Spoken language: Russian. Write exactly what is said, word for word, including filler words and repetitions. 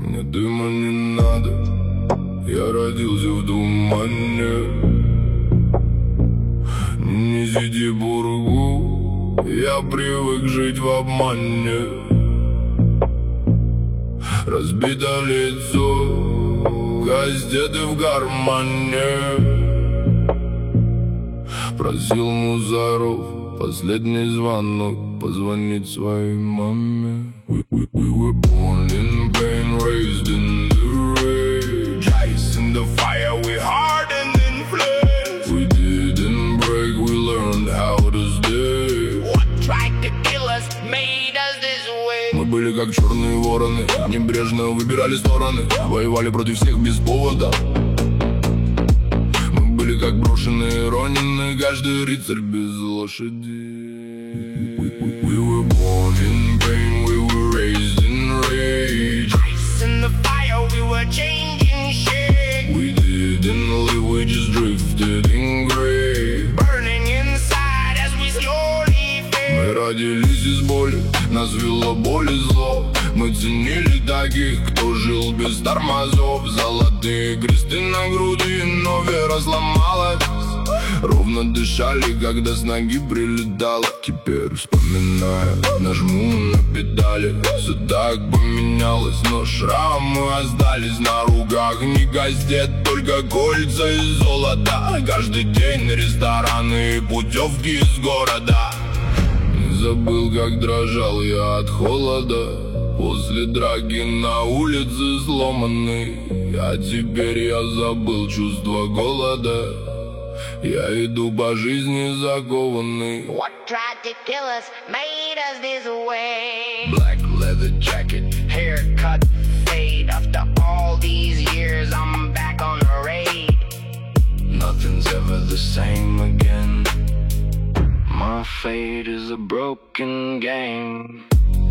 Мне дыма не надо, я родился в тумане. Не сиди бургу, я привык жить в обмане. Разбито лицо, газеты в кармане. Просил мусоров последний звонок, позвонить своей маме. We, we, we were born in pain, raised in the rage. Ice in the fire, we hardened in flames. We didn't break, we learned how to stay. What tried to kill us made us this way. Мы были как черные вороны, небрежно выбирали стороны. Воевали против всех без повода. Мы были как брошенные ронины, каждый рыцарь без лошади. We were born in pain, we were raised in rage. Ice in the fire, we were changing shape. We didn't live, we just drifted in gray. Burning inside as we slowly fade. Мы родились из боли, нас вело боль и зло. Мы ценили таких, кто жил без тормозов. Золотые кресты на груди, но вера сломалась. Ровно дышали, когда с ноги прилетало. Теперь вспоминаю, нажму на педали. Все так поменялось, но шрамы остались на руках. Не газет, только кольца из золота. Каждый день рестораны и путевки из города. Не забыл, как дрожал я от холода после драки на улице сломанный. А теперь я забыл чувство голода. Я иду по жизни закованный. What tried to kill us made us this way. Black leather jacket, Haircut, fade. After all these years, I'm back on a raid. nothing's ever the same again. My fate is a broken game.